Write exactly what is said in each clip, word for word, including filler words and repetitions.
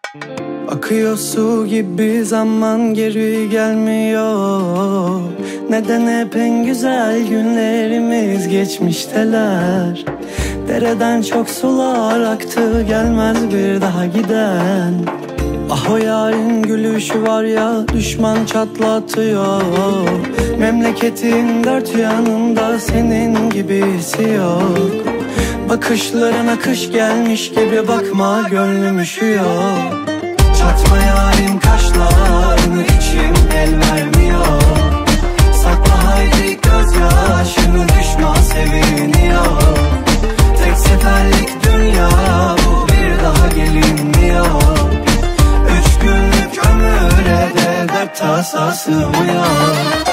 Akıyor su gibi zaman geri gelmiyor. Neden hep en güzel günlerimiz geçmişteler? Dereden çok sular aktı, gelmez bir daha giden. Ah o yarın gülüşü var ya, düşman çatlatıyor. Memleketin dört yanında senin gibisi yok. Bakışlarına kış gelmiş gibi bakma, gönlüm üşüyor. Çatma yarim kaşlarını, içim el vermiyor. Sakla haydi gözyaşını, düşman seviniyor. Tek seferlik dünya bu, bir daha gelinmiyor. Üç günlük ömüre de dert tasa sığmıyor.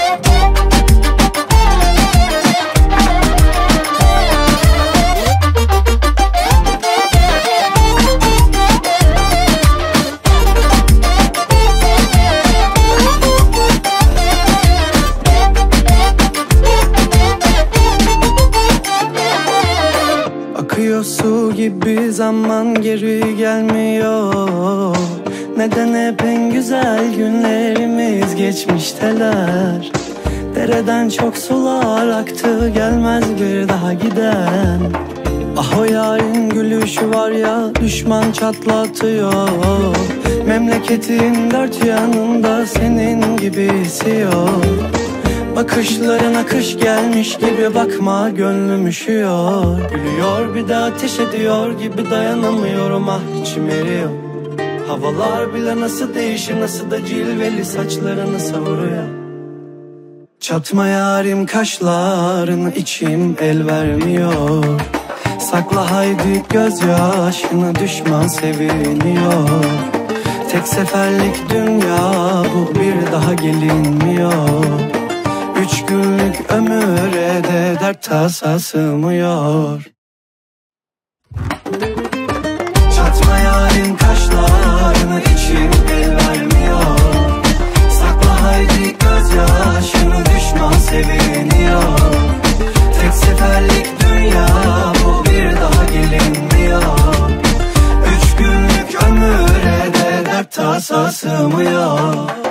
Akıyor su gibi zaman geri gelmiyor. Neden hep en güzel günlerimiz geçmişteler? Dereden çok sular aktı, gelmez bir daha giden. Ah o yarın gülüşü var ya, düşman çatlatıyor. Memleketin dört yanında senin gibisi yok. Bakışlarına kış gelmiş gibi bakma, gönlüm üşüyor. Gülüyor bir de ateş ediyor gibi, dayanamıyorum ah içim eriyor. Havalar bile nasıl değişir, nasıl da cilveli saçlarını savuruyor. Çatma yarim kaşlarını, içim el vermiyor. Sakla haydi gözyaşını, düşman seviniyor. Tek seferlik dünya bu, bir daha gelinmiyor. Üç günlük ömüre de dert tasa sığmıyor. Çatma yarim kaşlarını, içim el vermiyor. Sakla haydi gözyaşını, düşman seviniyor. Tek seferlik dünya bu, bir daha gelinmiyor. Üç günlük ömüre de dert tasa sığmıyor.